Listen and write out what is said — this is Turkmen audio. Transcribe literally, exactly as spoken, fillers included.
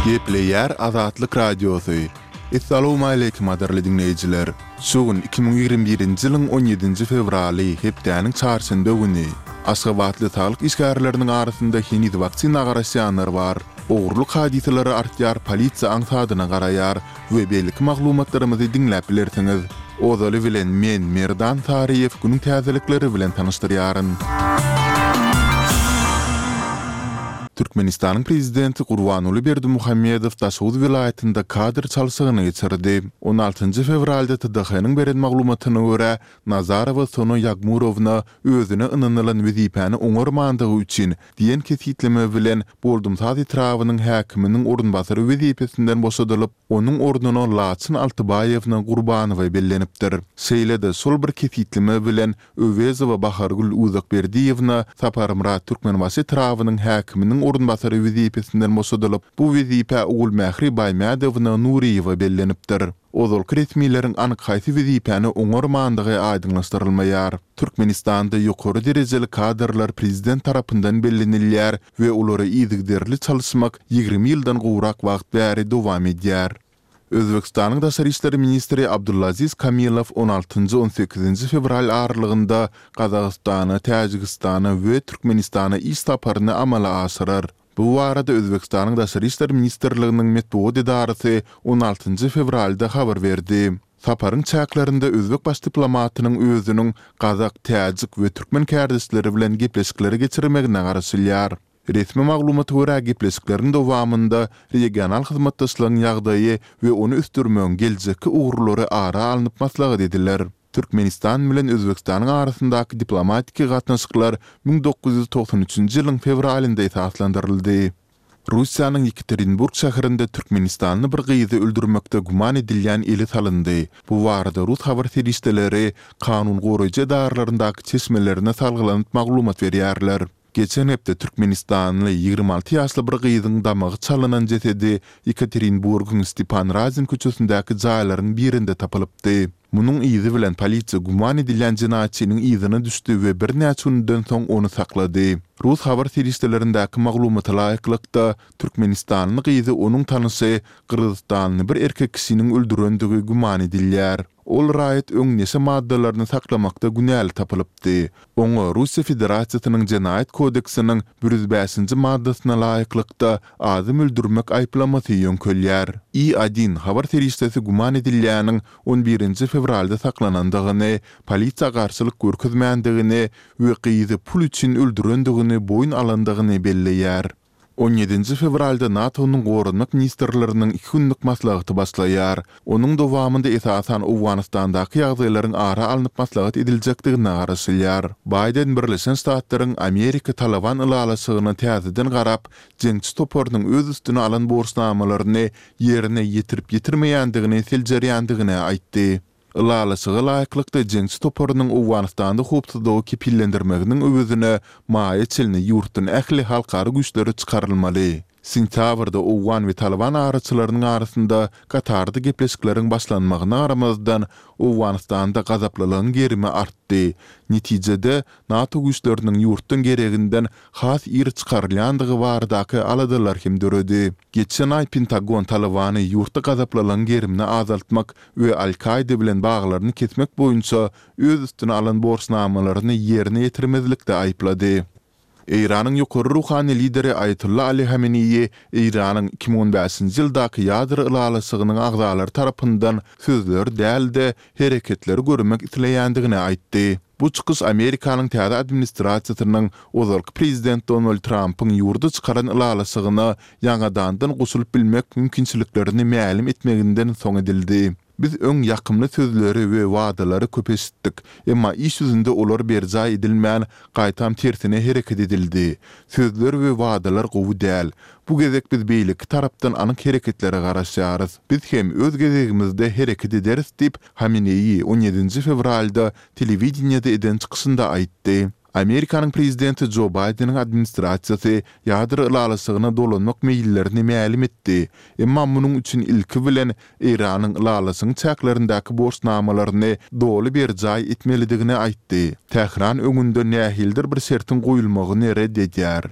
Gepleyer Azatlyk Radiosu. Assalamu alaykum adarly dinleyijiler. Şugun iki bin ýygrimi birinji ýylyň on ýedinji fevraly hepdäniň çarşamba güni Aşgabatly sağlyk işgärleriniň arasynda hini waksina garaşanlar bar. Ogurluk hadiseleri artýar, polisiýa aňsadyna garaýar we beýlik maglumatlarymyzy dinläp bilersiňiz. Ozaly bilen men Merdan Tariýew günüň täzelikleri bilen tanışdyrýaryn. Türkmenistanyň prezidenti Gurbanuly Berdimuhammedow Taşoğuz vilayetinde kadr çalşygyny geçirdi. on altynjy fevralda T D H-nyň beren maglumatyna görä, Nazarowa Sonu Yagmurovna özüne ynanylan wezipäni oňarmandygy üçin diýen kesitleme bilen Boldumsaz ýetrawynyň häkiminiň orunbasary wezipesinden boşadylyp, onuň orduny Laçyn Altybaýewna Gurbanowa bellenipdir. Şeýle-de şol bir kesitleme bilen Öwezowa Bahargul Uzakberdiýewna Saparmurat Türkmenbaşy ýetrawynyň häkiminiň orunbasary wezipesinden boşadylyp, bu wezipä Ugul Mähri Baýmadowna Nuriýewa bellenipdir. Ozal resmiýetiň anyk haýsy wezipäni oňarmandygy aýdynlaşdyrylmaýar. Türkmenistanda ýokary derejeli kadrlar prezident tarapyndan bellenilýär we olary ýygyderli çalyşmak ýygrimi ýyldan gowrak wagt bäri dowam edýär. Özbekistanyň Daşary işleri ministri Abdullaziz Kamilov on altynjy on sekizinji fevral aralygynda Gazagystany, Täjikistany we Türkmenistana iş saparyny amala aşyrar. Bu arada Özbekistanyň Daşary işleri ministrliginiň medeniýet idarasy on altynjy fevralda habar berdi. Saparyň çäklerinde özbek baş diplomatynyň özüniň Gazak, Täjik we Türkmen kärdisleri bilen gepleşikleri geçirmegine garaşylýar. Resmi maglumata görä gepleşiklerin dowamında regional hyzmatdaşlygyň ýagdaýy we onu üstürmegiň geljekki ugurlary ara alınıp maslahat ediler. Türkmenistan bilen Özbekistanyň arasyndaky diplomatik gatnaşyklar bin dokuz ýüz toksan üçinji ýylyň fevralynda esaslandyryldy. Russiýanyň Yekaterinburg şäherinde Türkmenistanyny bir gyzy öldürmekde guman edilýän eli salyndy. Bu barada Rus habar serişdeleri kanun goraýjy darlaryndaky çeşmelerine salgylanyp maglumat berýärler. Geçen hepde Türkmenistanlı ýygrimi alty ýaşly bir gyzyň damagy çalynan jesedi Yekaterinburgyň Stepan Razin köçesindäki jaýlaryň birinde tapylypdy. Munyň izi bilen polisiýa guman edilýän jinayetçiniň izine düşdi we bir näçe günden soň onu saklady. Rus habar serişdelerindäki maglumata laýyklykda Türkmenistanly gyzy onuň tanysy Kyrgyzstanly bir erkek kişiniň öldürendigi guman edilýär. Ol raýat öňneşe maddalaryny saklamakda günäli tapylypdy. Oňa Russiýa Federasiýasynyň Jinayet kodeksiniň bir ýüz beşinji maddasyna laýyklykda adam öldürmek aýplamasy ýönkölýär. I bir habar serişdesi guman edilýäniň on birinji fevralda saklanandygyny, polisiýa garşylyk görkezmändigini we gyzy pul üçin öldürendigini boyun alandygyny belleýär. on ýedinji fevralda NATO'nyň gorunmak ministrleriniň iki günlük maslahaty başlaýar. Onuň dowamında esasan Awganistandaky ýagdaýlaryň ara alınıp maslahat ediljekdigine garaşylýar. Biden Birleşen Ştatlaryň Amerika Taliban ylalasygyny täzeden garap, jeňçi topornyň öz üstüne alan borçnamalaryny ýerine ýetirip ýetirmeýändigini seljerýändigine aýtdy. Ylalasyga laýyklykda jeňçi toporunyň Awganistanda hupsuzlygy kepillendirmeginiň öwüzine maýa çelini ýurtdan ähli halkary güýçleri çykarylmaly. Sentýabrda Awgan we Taliban araçylarynyň arasynda Katarda gepleşikleriň başlanmagyna garamazdan Awganistanda gazaplylygyň gerimi artdy. Netijede NATO güýçleriniň ýurtdan gereginden has ýer çykarylýandygy baradaky aladalar hem döredi. Geçen ay Pentagon Talibany ýurtda gazaplylygyň gerimini azaltmak we Al-Qaida bilen baglaryny kesmek boýunça öz üstüne alan borçnamalaryny ýerine ýetirmezlikde aýplady. Iranyň ýokary ruhany lideri Ayatullah Ali Hamenei Iranyň iki bin on beşinji ýyldaky ýadro ylalasygynyň agdalary tarapyndan sözler dälde hereketleri görmek isleýändigini aýtdy. Bu çykyş Amerikanyň täze administrasiýasynyň ozalky prezident Donald Trumpyň ýurda çykaran ylalasygyna ýangadandan goşulyp bilmek mümkinçiliklerini mälim etmeginden soň edildi. Biz öň ýakymly sözleri we wadalary köpeşitdik, emma iş ýüzünde olar berjä edilmän gaýtam tersine hereket edildi. Sözler we wadalar gowy däl. Bu gezek biz beýlik tarapdan anyk hereketlere garaşýarys. Biz hem öz gezegimizde hereket ederiz diýip Hamenei on ýedinji fevralda telewizionyada eden çykyşynda aýtdy. Amerikanyň prezidenti Joe Biden'in administrasiýasy ýadro ylalasygyna dolanmak meýillerini mälim etdi. Emma munyň üçin ilki bilen Iranyň ylalasynyň çäklerindäki borçnamalaryny doly berjaý etmelidigini aýtdy. Tehran öňünde nähildir bir şertin goýulmagyny reddedýär.